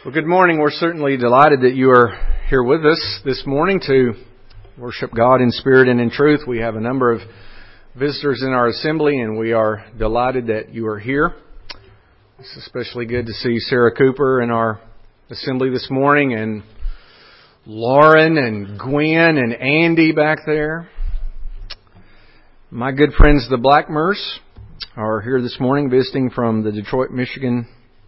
Well, good morning. We're certainly delighted that you are here with us this morning to worship God in spirit and in truth. We have a number of visitors in our assembly, and we are delighted that you are here. It's especially good to see Sarah Cooper in our assembly this morning, and Lauren and Gwen and Andy back there. My good friends, the Blackmers, are here this morning visiting from the Detroit, Michigan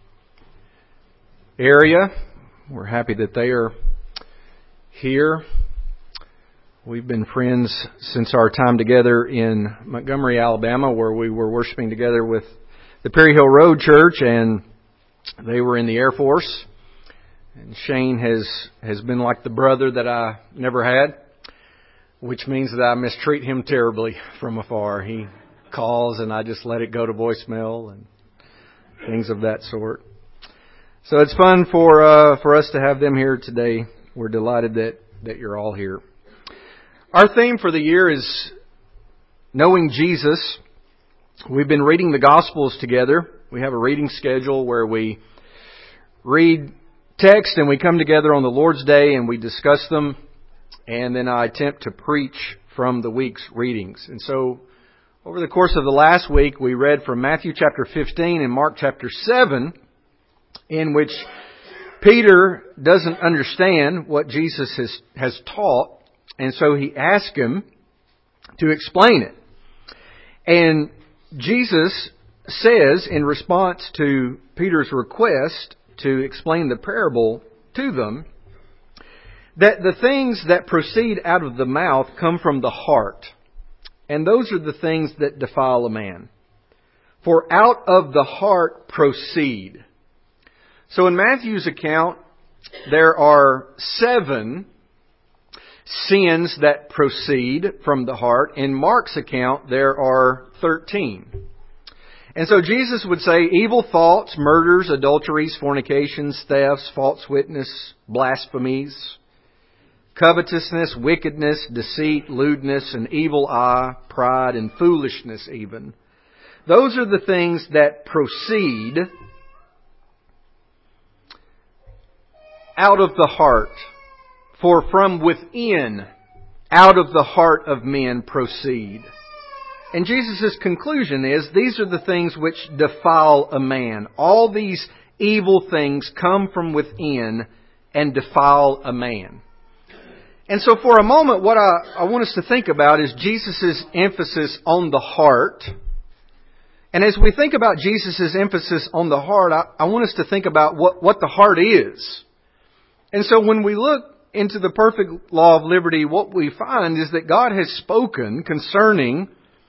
area. We're happy that they are here. We've been friends since our time together in Montgomery, Alabama, where we were worshiping together with the Perry Hill Road Church, and they were in the Air Force. And Shane has been like the brother that I never had, which means that I mistreat him terribly from afar. He calls and I just let it go to voicemail and things of that sort. So it's fun for us to have them here today. We're delighted that you're all here. Our theme for the year is Knowing Jesus. We've been reading the Gospels together. We have a reading schedule where we read text and we come together on the Lord's Day and we discuss them. And then I attempt to preach from the week's readings. And so over the course of the last week, we read from Matthew chapter 15 and Mark chapter 7, in which Peter doesn't understand what Jesus has taught, and so he asks him to explain it. And Jesus says, in response to Peter's request to explain the parable to them, that the things that proceed out of the mouth come from the heart, and those are the things that defile a man. For out of the heart proceed. So in Matthew's account, there are 7 sins that proceed from the heart. In Mark's account, there are 13. And so Jesus would say evil thoughts, murders, adulteries, fornications, thefts, false witness, blasphemies, covetousness, wickedness, deceit, lewdness, an evil eye, pride, and foolishness even. Those are the things that proceed out of the heart. For from within, out of the heart of men proceed. And Jesus' conclusion is, these are the things which defile a man. All these evil things come from within and defile a man. And so for a moment, what I want us to think about is Jesus' emphasis on the heart. And as we think about Jesus' emphasis on the heart, I want us to think about what the heart is. And so when we look into the perfect law of liberty, what we find is that God has spoken concerning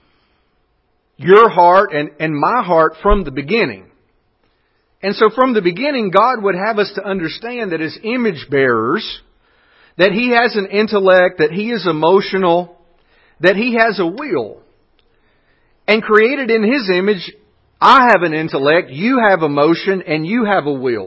your heart and my heart from the beginning. And so from the beginning, God would have us to understand that as image bearers, that He has an intellect, that He is emotional, that He has a will. And created in His image, I have an intellect, you have emotion, and you have a will.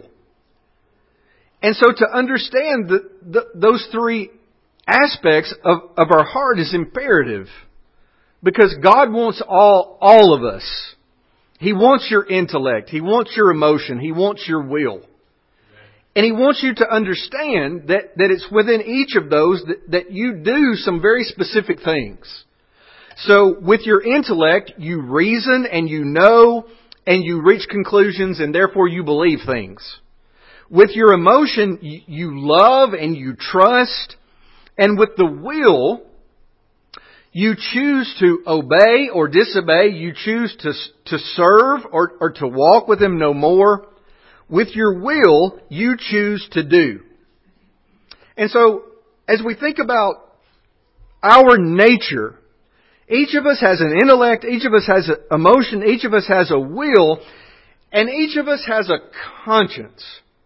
And so to understand those 3 aspects of our heart is imperative. Because God wants all of us. He wants your intellect. He wants your emotion. He wants your will. And He wants you to understand that it's within each of those that you do some very specific things. So with your intellect, you reason and you know and you reach conclusions and therefore you believe things. With your emotion, you love and you trust. And with the will, you choose to obey or disobey. You choose to serve or to walk with Him no more. With your will, you choose to do. And so, as we think about our nature, each of us has an intellect, each of us has an emotion, each of us has a will, and each of us has a conscience.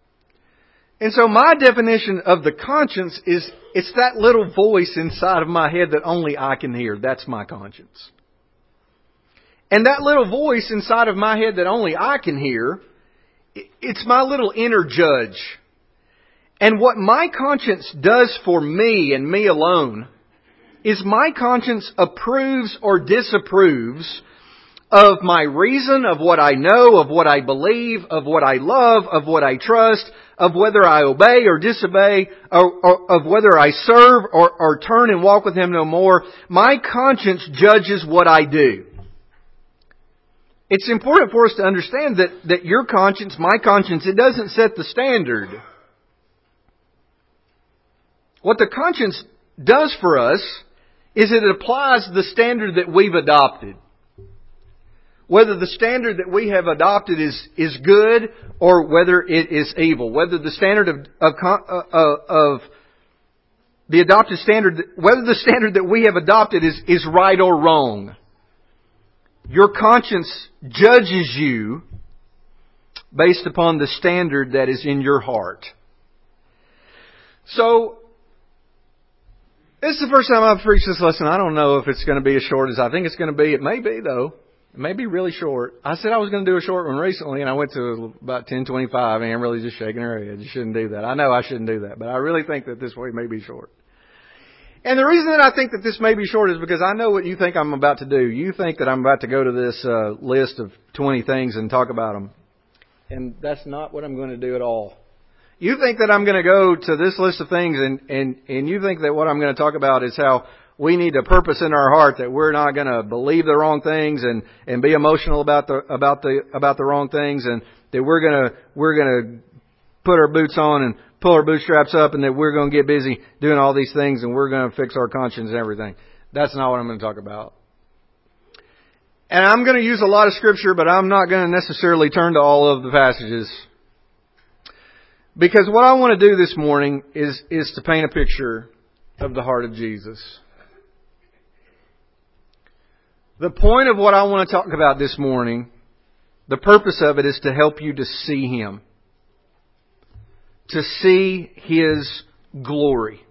And so my definition of the conscience is, it's that little voice inside of my head that only I can hear. That's my conscience. And that little voice inside of my head that only I can hear, it's my little inner judge. And what my conscience does for me and me alone is my conscience approves or disapproves of my reason, of what I know, of what I believe, of what I love, of what I trust, of whether I obey or disobey, or of whether I serve or turn and walk with Him no more. My conscience judges what I do. It's important for us to understand that your conscience, my conscience, it doesn't set the standard. What the conscience does for us is it applies the standard that we've adopted. Whether the standard that we have adopted is good or whether it is evil. Whether the standard of the adopted standard, whether the standard that we have adopted is right or wrong. Your conscience judges you based upon the standard that is in your heart. So, this is the first time I've preached this lesson. I don't know if it's going to be as short as I think it's going to be. It may be, though. It may be really short. I said I was going to do a short one recently, and I went to about 10:25, and I'm really just shaking her head. You shouldn't do that. I know I shouldn't do that, but I really think that this way may be short. And the reason that I think that this may be short is because I know what you think I'm about to do. You think that I'm about to go to this list of 20 things and talk about them. And that's not what I'm going to do at all. You think that I'm going to go to this list of things and you think that what I'm going to talk about is how we need a purpose in our heart, that we're not going to believe the wrong things and be emotional about the wrong things, and that we're going to put our boots on and pull our bootstraps up, and that we're going to get busy doing all these things and we're going to fix our conscience and everything. That's not what I'm going to talk about. And I'm going to use a lot of scripture, but I'm not going to necessarily turn to all of the passages. Because what I want to do this morning is to paint a picture of the heart of Jesus. The point of what I want to talk about this morning, the purpose of it is to help you to see Him. To see His glory.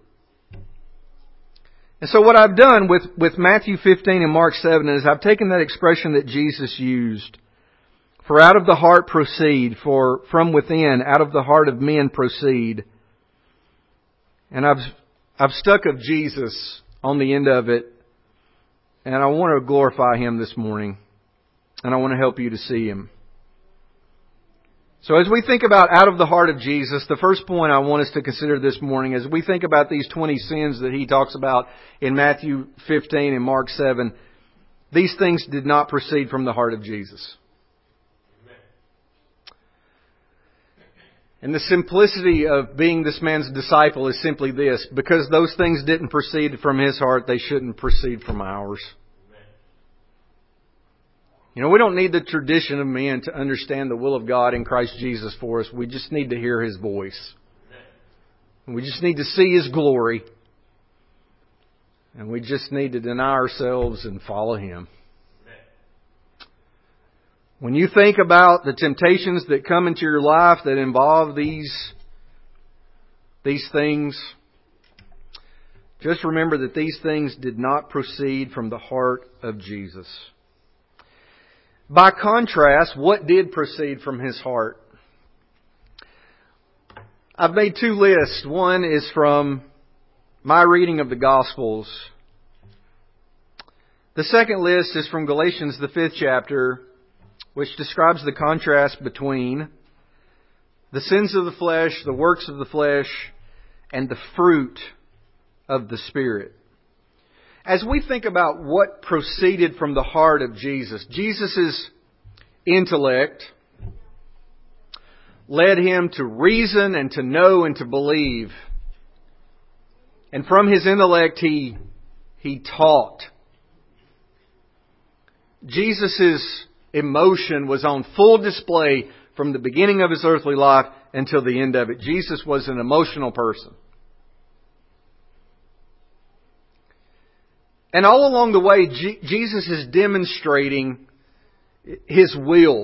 And so what I've done with Matthew 15 and Mark 7 is I've taken that expression that Jesus used. For out of the heart proceed, for from within, out of the heart of men proceed. And I've stuck of Jesus on the end of it. And I want to glorify Him this morning. And I want to help you to see Him. So as we think about out of the heart of Jesus, the first point I want us to consider this morning, as we think about these 20 sins that He talks about in Matthew 15 and Mark 7, these things did not proceed from the heart of Jesus. And the simplicity of being this man's disciple is simply this: because those things didn't proceed from his heart, they shouldn't proceed from ours. You know, we don't need the tradition of men to understand the will of God in Christ Jesus for us. We just need to hear His voice. And we just need to see His glory. And we just need to deny ourselves and follow Him. When you think about the temptations that come into your life that involve these things, just remember that these things did not proceed from the heart of Jesus. By contrast, what did proceed from His heart? I've made two lists. One is from my reading of the Gospels. The second list is from Galatians, the 5th chapter, which describes the contrast between the sins of the flesh, the works of the flesh, and the fruit of the Spirit. As we think about what proceeded from the heart of Jesus, Jesus' intellect led Him to reason and to know and to believe. And from His intellect, He taught. Jesus' emotion was on full display from the beginning of His earthly life until the end of it. Jesus was an emotional person. And all along the way, Jesus is demonstrating His will.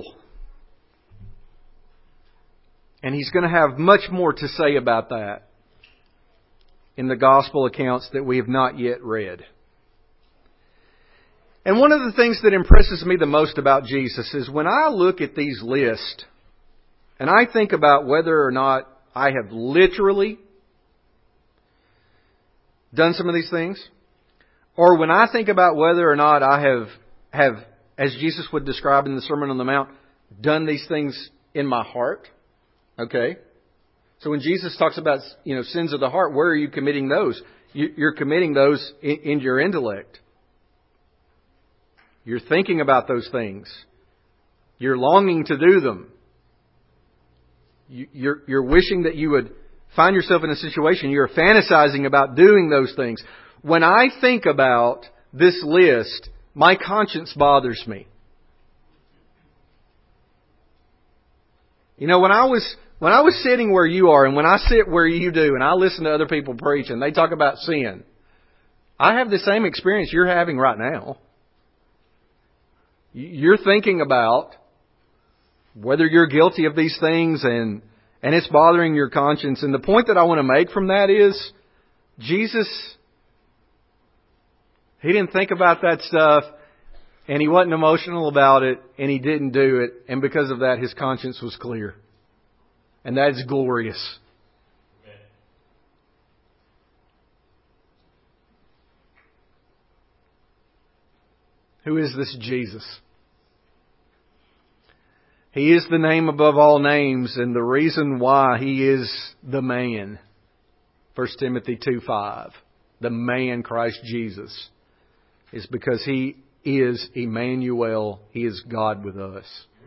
And He's going to have much more to say about that in the Gospel accounts that we have not yet read. And one of the things that impresses me the most about Jesus is when I look at these lists and I think about whether or not I have literally done some of these things, or when I think about whether or not I have as Jesus would describe in the Sermon on the Mount, done these things in my heart. Okay? So when Jesus talks about, sins of the heart, where are you committing those? You're committing those in your intellect. You're thinking about those things. You're longing to do them. You're wishing that you would find yourself in a situation. You're fantasizing about doing those things. When I think about this list, my conscience bothers me. When I was sitting where you are, and when I sit where you do, and I listen to other people preach, and they talk about sin, I have the same experience you're having right now. You're thinking about whether you're guilty of these things, and it's bothering your conscience. And the point that I want to make from that is, Jesus, He didn't think about that stuff, and He wasn't emotional about it, and He didn't do it. And because of that, His conscience was clear. And that is glorious. Who is this Jesus? He is the name above all names, and the reason why He is the man. 1 Timothy 2:5. The man Christ Jesus is because He is Emmanuel. He is God with us.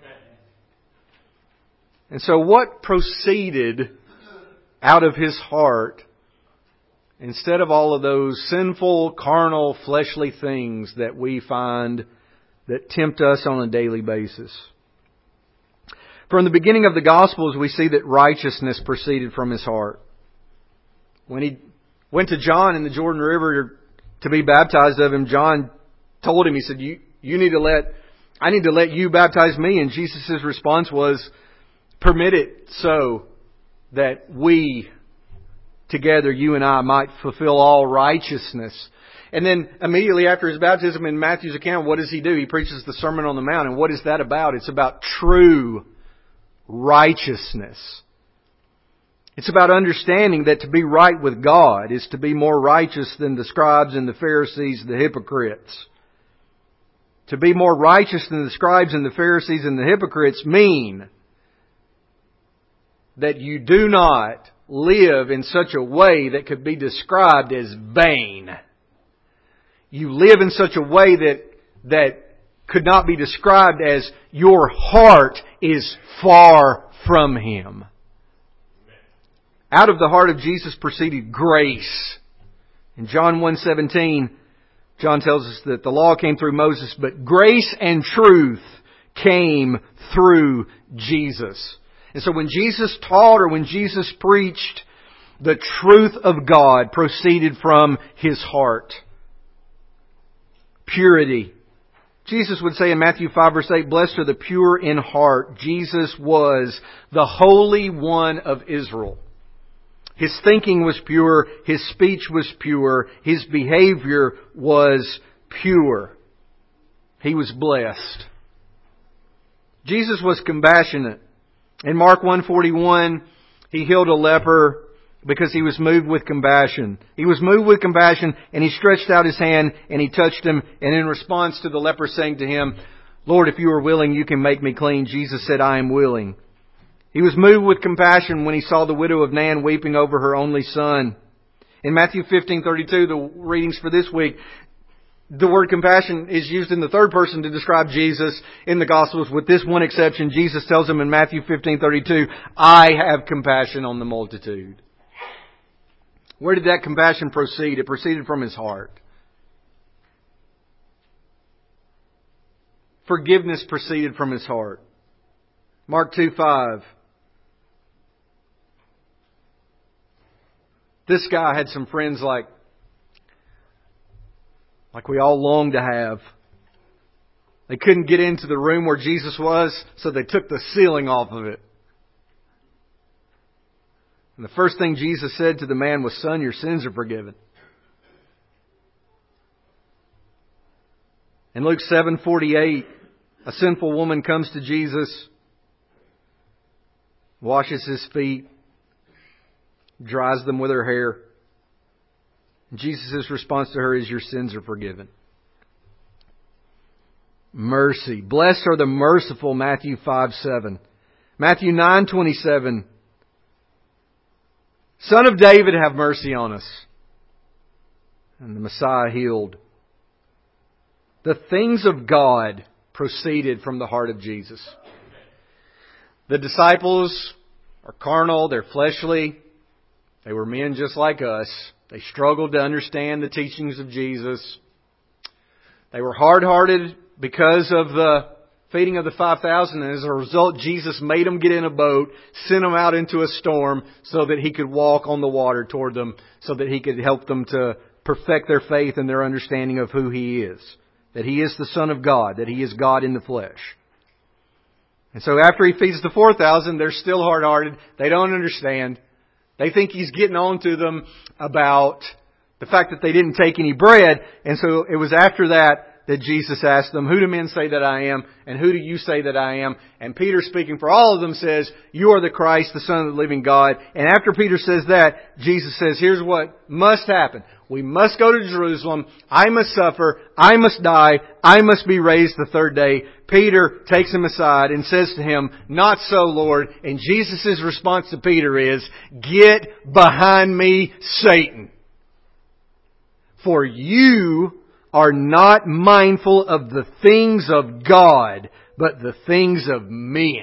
And so what proceeded out of His heart, instead of all of those sinful, carnal, fleshly things that we find that tempt us on a daily basis? From the beginning of the Gospels, we see that righteousness proceeded from His heart. When He went to John in the Jordan River to be baptized of Him, John told him, he said, I need to let you baptize me. And Jesus' response was, permit it so that we together, you and I, might fulfill all righteousness. And then immediately after His baptism in Matthew's account, what does He do? He preaches the Sermon on the Mount. And what is that about? It's about true righteousness. It's about understanding that to be right with God is to be more righteous than the scribes and the Pharisees, the hypocrites. To be more righteous than the scribes and the Pharisees and the hypocrites mean that you do not live in such a way that could be described as vain. You live in such a way that could not be described as your heart is far from Him. Out of the heart of Jesus proceeded grace. In John 1:17, John tells us that the law came through Moses, but grace and truth came through Jesus. And so when Jesus taught or when Jesus preached, the truth of God proceeded from His heart. Purity. Jesus would say in Matthew 5 verse 8, blessed are the pure in heart. Jesus was the Holy One of Israel. His thinking was pure. His speech was pure. His behavior was pure. He was blessed. Jesus was compassionate. In Mark 1:41, He healed a leper because He was moved with compassion. He was moved with compassion, and He stretched out His hand and He touched him. And in response to the leper saying to Him, Lord, if you are willing, you can make me clean, Jesus said, I am willing. He was moved with compassion when He saw the widow of Nain weeping over her only son. In Matthew 15:32, the readings for this week, the word compassion is used in the third person to describe Jesus in the Gospels, with this one exception. Jesus tells him in Matthew 15:32, I have compassion on the multitude. Where did that compassion proceed? It proceeded from His heart. Forgiveness proceeded from His heart. Mark 2:5. This guy had some friends like we all long to have. They couldn't get into the room where Jesus was, so they took the ceiling off of it. And the first thing Jesus said to the man was, son, your sins are forgiven. In Luke 7:48, a sinful woman comes to Jesus, washes His feet, dries them with her hair. And Jesus' response to her is, your sins are forgiven. mercy. Blessed are the merciful, Matthew 5:7. Matthew 9:27. Son of David, have mercy on us. And the Messiah healed. The things of God proceeded from the heart of Jesus. The disciples are carnal, they're fleshly. They were men just like us. They struggled to understand the teachings of Jesus. They were hard-hearted because of the feeding of the 5,000. And as a result, Jesus made them get in a boat, sent them out into a storm so that He could walk on the water toward them, so that He could help them to perfect their faith and their understanding of who He is. That He is the Son of God, that He is God in the flesh. And so after He feeds the 4,000, they're still hard-hearted. They don't understand. They think He's getting on to them about the fact that they didn't take any bread. And so it was after that Jesus asked them, who do men say that I am? And who do you say that I am? And Peter, speaking for all of them, says, you are the Christ, the Son of the living God. And after Peter says that, Jesus says, here's what must happen. We must go to Jerusalem. I must suffer. I must die. I must be raised the third day. Peter takes him aside and says to him, not so, Lord. And Jesus' response to Peter is, get behind me, Satan. For you are not mindful of the things of God, but the things of men.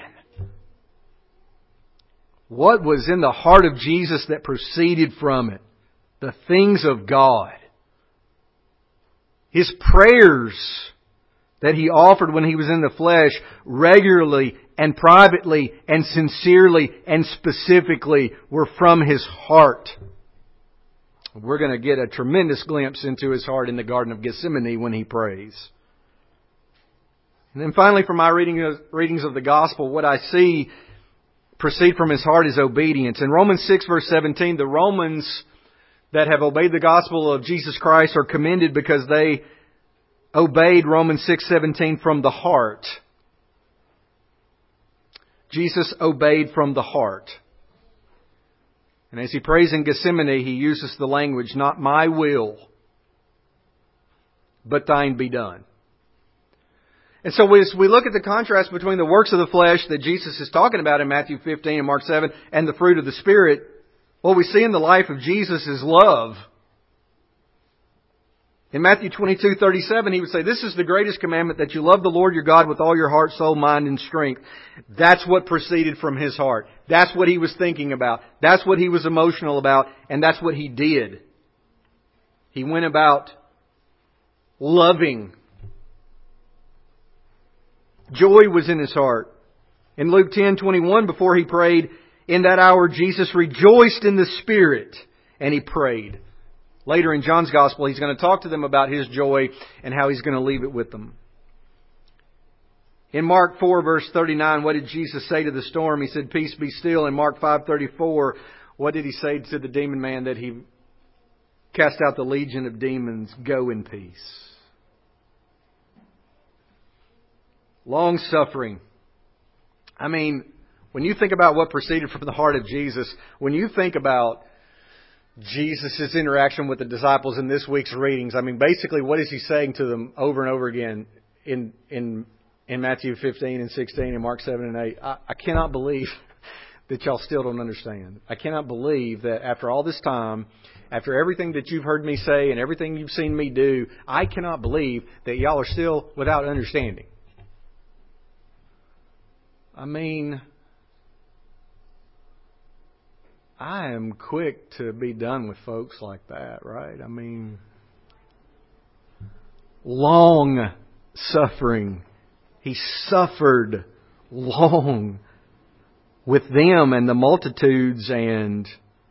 What was in the heart of Jesus that proceeded from it? The things of God. His prayers that He offered when He was in the flesh regularly and privately and sincerely and specifically were from His heart. We're going to get a tremendous glimpse into His heart in the Garden of Gethsemane when He prays. And then finally, from my readings of the Gospel, what I see proceed from His heart is obedience. In Romans 6 verse 17, the Romans that have obeyed the Gospel of Jesus Christ are commended because they obeyed Romans 6:17 from the heart. Jesus obeyed from the heart. And as He prays in Gethsemane, He uses the language, not my will, but thine be done. And so as we look at the contrast between the works of the flesh that Jesus is talking about in Matthew 15 and Mark 7 and the fruit of the Spirit, what we see in the life of Jesus is love. In Matthew 22:37, He would say, this is the greatest commandment, that you love the Lord your God with all your heart, soul, mind, and strength. That's what proceeded from His heart. That's what He was thinking about. That's what He was emotional about. And that's what He did. He went about loving. Joy was in His heart. In Luke 10:21, before He prayed, in that hour Jesus rejoiced in the Spirit, and He prayed. Later in John's Gospel, He's going to talk to them about His joy and how He's going to leave it with them. In Mark 4 verse 39, what did Jesus say to the storm? He said, peace be still. In Mark 5:34, what did He say to the demon man that He cast out the legion of demons? Go in peace. Long suffering. I mean, when you think about what proceeded from the heart of Jesus, when you think about Jesus' interaction with the disciples in this week's readings, I mean, basically, what is He saying to them over and over again in Matthew 15 and 16 and Mark 7 and 8? I cannot believe that y'all still don't understand. I cannot believe that after all this time, after everything that you've heard me say and everything you've seen me do, I cannot believe that y'all are still without understanding. I mean, I am quick to be done with folks like that, right? I mean, long suffering. He suffered long with them and the multitudes, and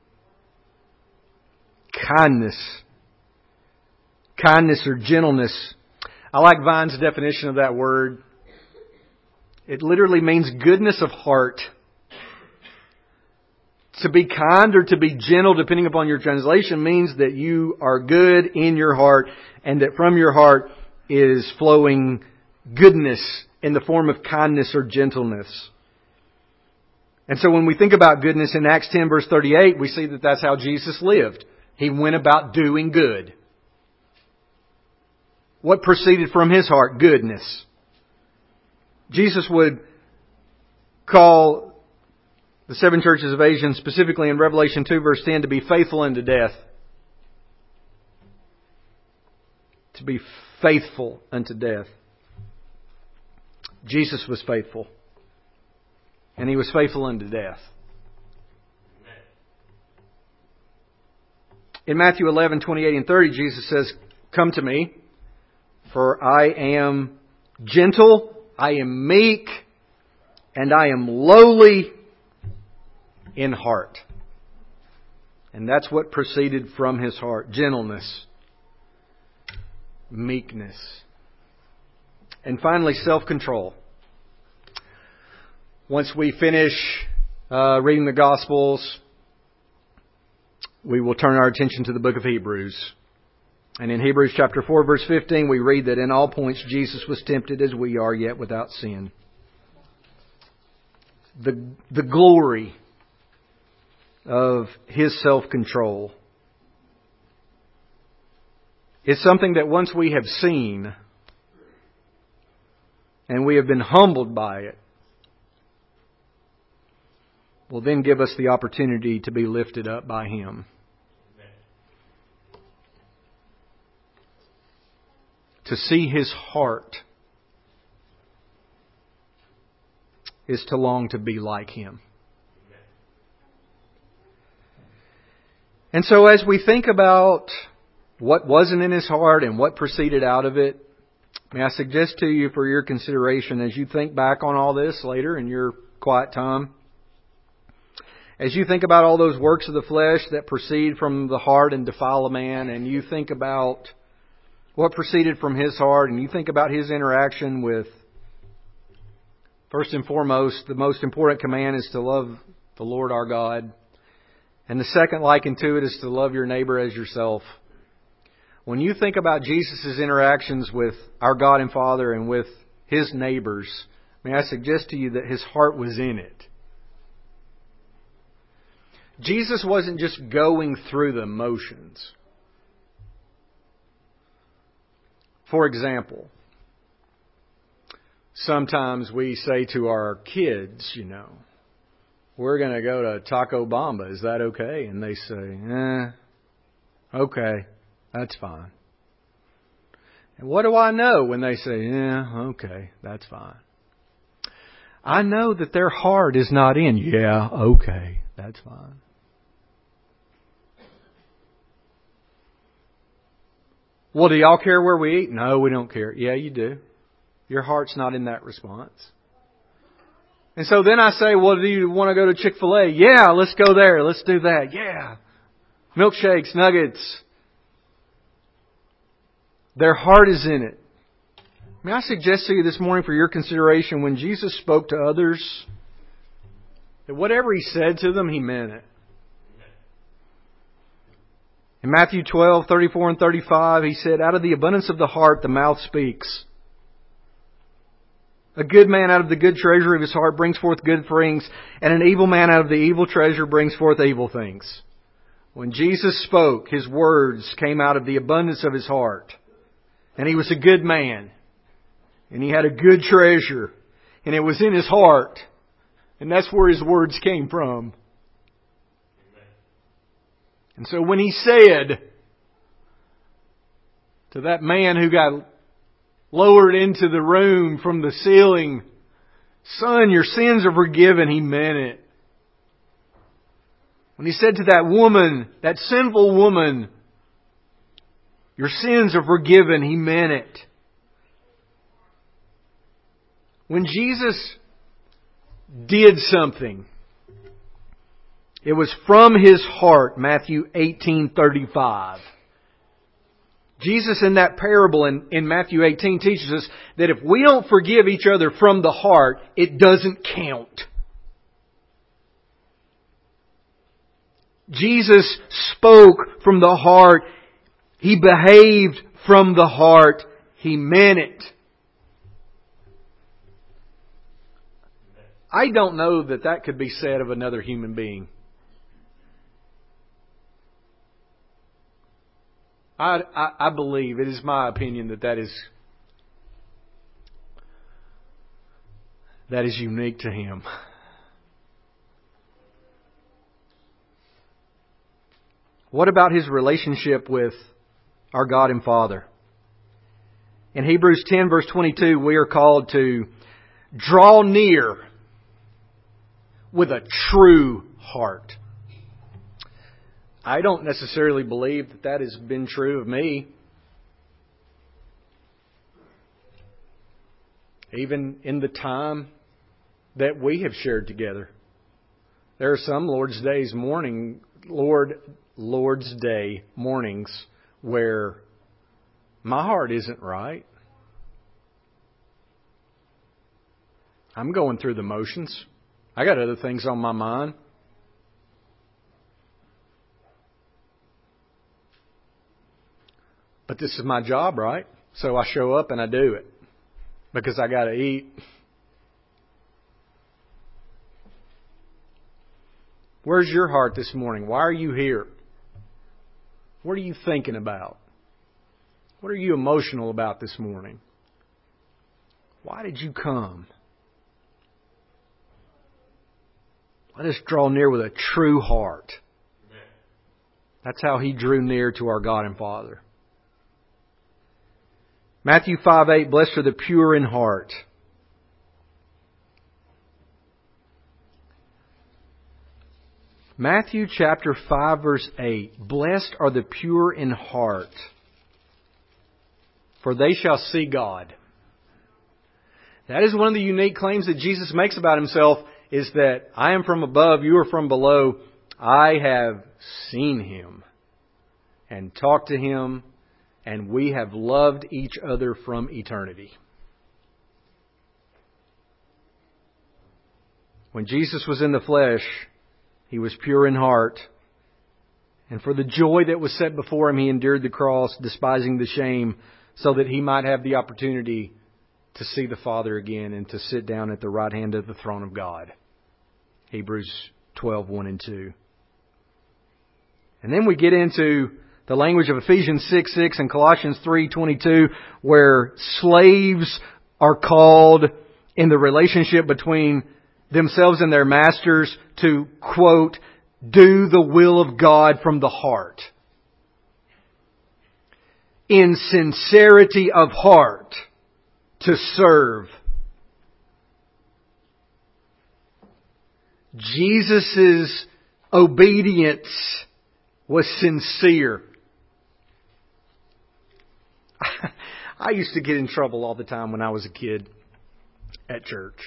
kindness. Kindness or gentleness. I like Vine's definition of that word. It literally means goodness of heart. To be kind or to be gentle, depending upon your translation, means that you are good in your heart and that from your heart is flowing goodness in the form of kindness or gentleness. And so when we think about goodness in Acts 10 verse 38, we see that that's how Jesus lived. He went about doing good. What proceeded from His heart? Goodness. Jesus would call the seven churches of Asia, specifically in Revelation 2 verse 10, to be faithful unto death. To be faithful unto death. Jesus was faithful. And He was faithful unto death. In Matthew 11, 28 and 30, Jesus says, "Come to me, for I am gentle, I am meek, and I am lowly in heart." And that's what proceeded from His heart. Gentleness. Meekness. And finally, self-control. Once we finish reading the Gospels, we will turn our attention to the book of Hebrews. And in Hebrews chapter 4, verse 15, we read that in all points Jesus was tempted as we are, yet without sin. The glory of His self-control is something that once we have seen and we have been humbled by it, will then give us the opportunity to be lifted up by Him. To see His heart is to long to be like Him. And so as we think about what wasn't in His heart and what proceeded out of it, may I suggest to you for your consideration as you think back on all this later in your quiet time, as you think about all those works of the flesh that proceed from the heart and defile a man, and you think about what proceeded from His heart, and you think about His interaction with, first and foremost, the most important command is to love the Lord our God. And the second likened to it is to love your neighbor as yourself. When you think about Jesus' interactions with our God and Father and with His neighbors, may I suggest to you that His heart was in it. Jesus wasn't just going through the motions. For example, sometimes we say to our kids, we're going to go to Taco Bamba. Is that okay? And they say, okay, that's fine. And what do I know when they say, okay, that's fine? I know that their heart is not in, okay, that's fine. Well, do y'all care where we eat? No, we don't care. Yeah, you do. Your heart's not in that response. And so then I say, well, do you want to go to Chick-fil-A? Yeah, let's go there. Let's do that. Yeah. Milkshakes, nuggets. Their heart is in it. May I suggest to you this morning for your consideration, when Jesus spoke to others, that whatever He said to them, He meant it. In Matthew 12, 34 and 35, He said, out of the abundance of the heart, the mouth speaks. A good man out of the good treasure of his heart brings forth good things, and an evil man out of the evil treasure brings forth evil things. When Jesus spoke, His words came out of the abundance of His heart. And He was a good man. And He had a good treasure. And it was in His heart. And that's where His words came from. And so when He said to that man who got lowered into the room from the ceiling, "Son, your sins are forgiven," He meant it. When He said to that woman, that sinful woman, "Your sins are forgiven," He meant it. When Jesus did something, it was from His heart, Matthew 18:35. Jesus in that parable in Matthew 18 teaches us that if we don't forgive each other from the heart, it doesn't count. Jesus spoke from the heart. He behaved from the heart. He meant it. I don't know that could be said of another human being. I believe, it is my opinion that is that is unique to Him. What about His relationship with our God and Father? In Hebrews 10 verse 22, we are called to draw near with a true heart. I don't necessarily believe that has been true of me. Even in the time that we have shared together. There are some Lord's Day mornings where my heart isn't right. I'm going through the motions. I got other things on my mind. But this is my job, right? So I show up and I do it. Because I got to eat. Where's your heart this morning? Why are you here? What are you thinking about? What are you emotional about this morning? Why did you come? Let us draw near with a true heart. That's how He drew near to our God and Father. Matthew 5:8, blessed are the pure in heart. Matthew chapter 5 verse 8, blessed are the pure in heart, for they shall see God. That is one of the unique claims that Jesus makes about Himself, is that I am from above, you are from below. I have seen Him and talked to Him, and we have loved each other from eternity. When Jesus was in the flesh, He was pure in heart. And for the joy that was set before Him, He endured the cross, despising the shame, so that He might have the opportunity to see the Father again and to sit down at the right hand of the throne of God. Hebrews 12:1 and 2. And then we get into the language of Ephesians 6:6 and Colossians 3:22, where slaves are called in the relationship between themselves and their masters to, quote, do the will of God from the heart. In sincerity of heart to serve. Jesus' obedience was sincere. I used to get in trouble all the time when I was a kid at church.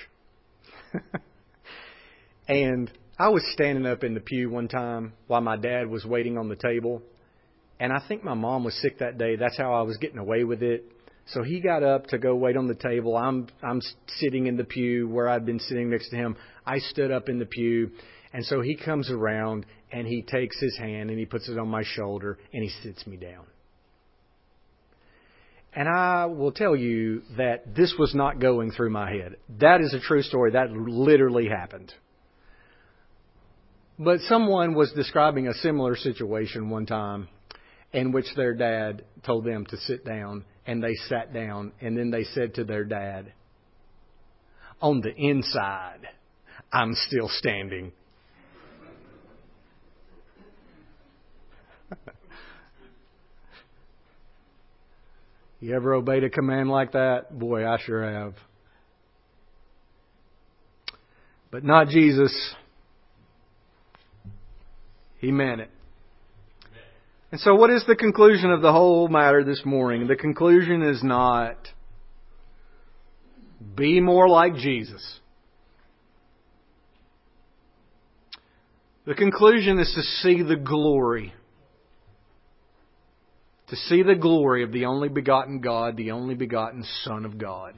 And I was standing up in the pew one time while my dad was waiting on the table. And I think my mom was sick that day. That's how I was getting away with it. So he got up to go wait on the table. I'm sitting in the pew where I'd been sitting next to him. I stood up in the pew. And so he comes around and he takes his hand and he puts it on my shoulder and he sits me down. And I will tell you that this was not going through my head. That is a true story. That literally happened. But someone was describing a similar situation one time in which their dad told them to sit down, and they sat down, and then they said to their dad, on the inside, I'm still standing. You ever obeyed a command like that? Boy, I sure have. But not Jesus. He meant it. And so what is the conclusion of the whole matter this morning? The conclusion is not be more like Jesus. The conclusion is to see the glory. To see the glory of the only begotten God, the only begotten Son of God.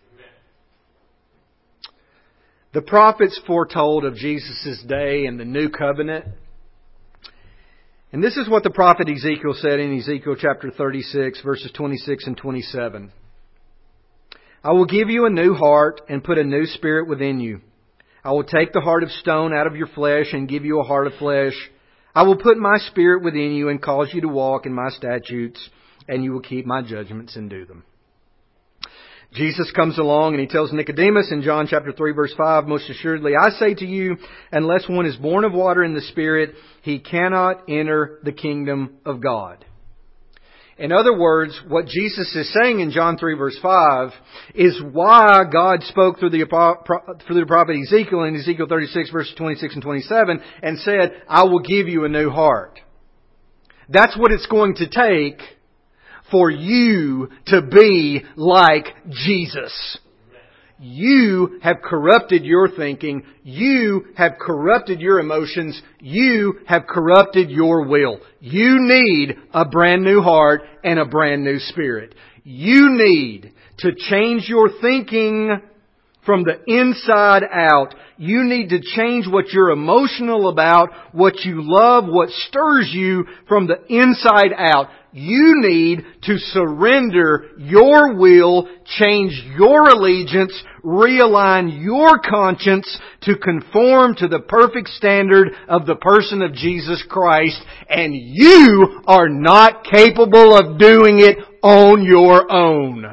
The prophets foretold of Jesus' day and the new covenant. And this is what the prophet Ezekiel said in Ezekiel chapter 36, verses 26 and 27. I will give you a new heart and put a new spirit within you. I will take the heart of stone out of your flesh and give you a heart of flesh. I will put my spirit within you and cause you to walk in my statutes, and you will keep my judgments and do them. Jesus comes along and He tells Nicodemus in John chapter 3 verse 5, most assuredly, I say to you, unless one is born of water and the Spirit, he cannot enter the kingdom of God. In other words, what Jesus is saying in John 3 verse 5 is why God spoke through the prophet Ezekiel in Ezekiel 36 verses 26 and 27 and said, I will give you a new heart. That's what it's going to take for you to be like Jesus. You have corrupted your thinking. You have corrupted your emotions. You have corrupted your will. You need a brand new heart and a brand new spirit. You need to change your thinking from the inside out. You need to change what you're emotional about, what you love, what stirs you from the inside out. You need to surrender your will, change your allegiance, realign your conscience to conform to the perfect standard of the person of Jesus Christ. And you are not capable of doing it on your own.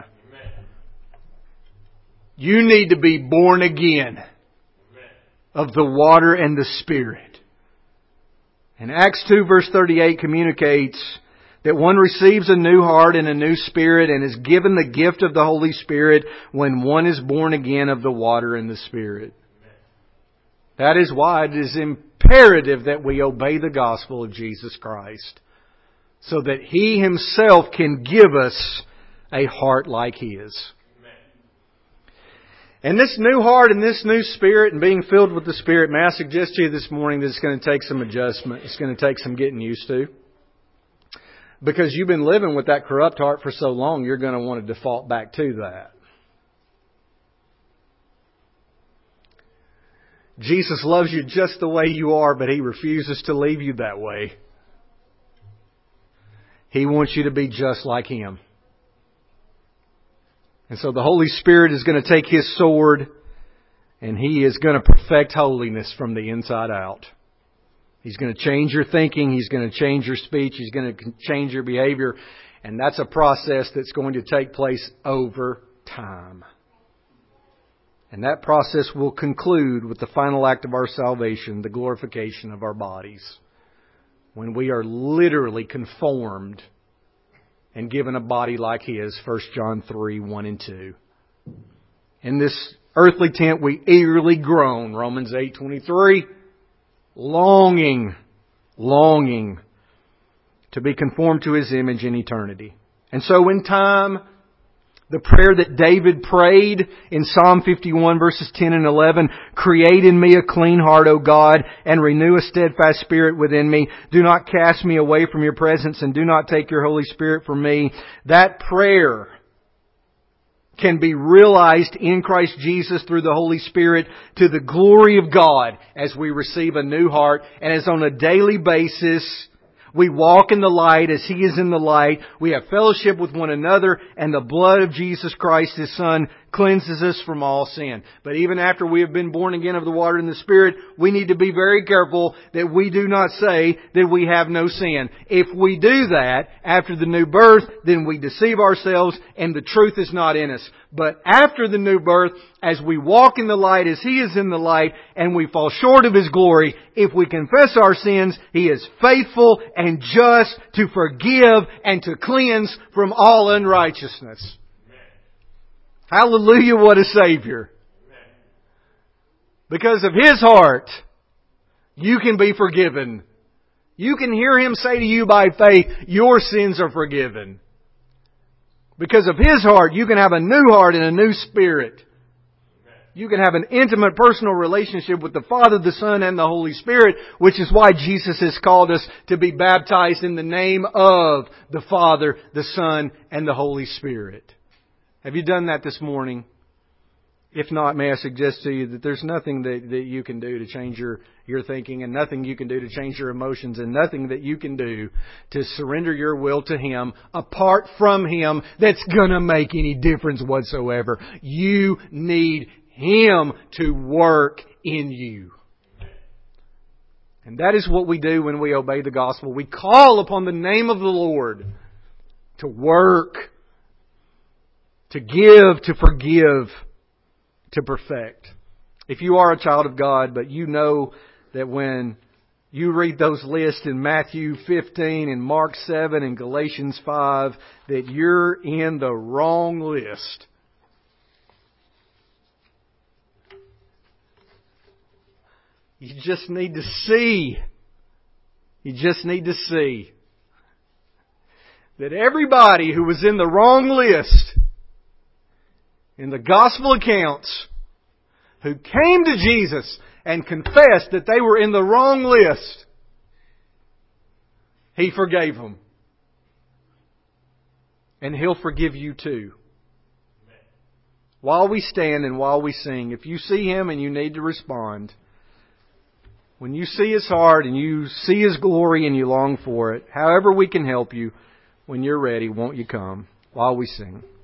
You need to be born again of the water and the Spirit. And Acts 2 verse 38 communicates that one receives a new heart and a new spirit and is given the gift of the Holy Spirit when one is born again of the water and the Spirit. That is why it is imperative that we obey the gospel of Jesus Christ, so that He Himself can give us a heart like His. And this new heart and this new spirit and being filled with the Spirit, may I suggest to you this morning that it's going to take some adjustment. It's going to take some getting used to. Because you've been living with that corrupt heart for so long, you're going to want to default back to that. Jesus loves you just the way you are, but He refuses to leave you that way. He wants you to be just like Him. And so the Holy Spirit is going to take His sword and He is going to perfect holiness from the inside out. He's going to change your thinking. He's going to change your speech. He's going to change your behavior. And that's a process that's going to take place over time. And that process will conclude with the final act of our salvation, the glorification of our bodies, when we are literally conformed and given a body like His, 1 John 3, 1 and 2. In this earthly tent we eagerly groan, Romans 8:23. Longing to be conformed to His image in eternity. And so in time, the prayer that David prayed in Psalm 51 verses 10 and 11, create in me a clean heart, O God, and renew a steadfast spirit within me. Do not cast me away from your presence and do not take your Holy Spirit from me. That prayer can be realized in Christ Jesus through the Holy Spirit to the glory of God as we receive a new heart and as on a daily basis we walk in the light as He is in the light. We have fellowship with one another and the blood of Jesus Christ, His Son, cleanses us from all sin. But even after we have been born again of the water and the Spirit, we need to be very careful that we do not say that we have no sin. If we do that after the new birth, then we deceive ourselves and the truth is not in us. But after the new birth, as we walk in the light as He is in the light and we fall short of His glory, if we confess our sins, He is faithful and just to forgive and to cleanse from all unrighteousness. Hallelujah, what a Savior. Because of His heart, you can be forgiven. You can hear Him say to you by faith, your sins are forgiven. Because of His heart, you can have a new heart and a new spirit. You can have an intimate personal relationship with the Father, the Son, and the Holy Spirit, which is why Jesus has called us to be baptized in the name of the Father, the Son, and the Holy Spirit. Have you done that this morning? If not, may I suggest to you that there's nothing that you can do to change your thinking and nothing you can do to change your emotions and nothing that you can do to surrender your will to Him apart from Him that's going to make any difference whatsoever. You need Him to work in you. And that is what we do when we obey the gospel. We call upon the name of the Lord to work, to give, to forgive, to perfect. If you are a child of God, but you know that when you read those lists in Matthew 15 and Mark 7 and Galatians 5, that you're in the wrong list. You just need to see. You just need to see that everybody who was in the wrong list in the gospel accounts, who came to Jesus and confessed that they were in the wrong list, He forgave them. And He'll forgive you too. While we stand and while we sing, if you see Him and you need to respond, when you see His heart and you see His glory and you long for it, however we can help you, when you're ready, won't you come while we sing?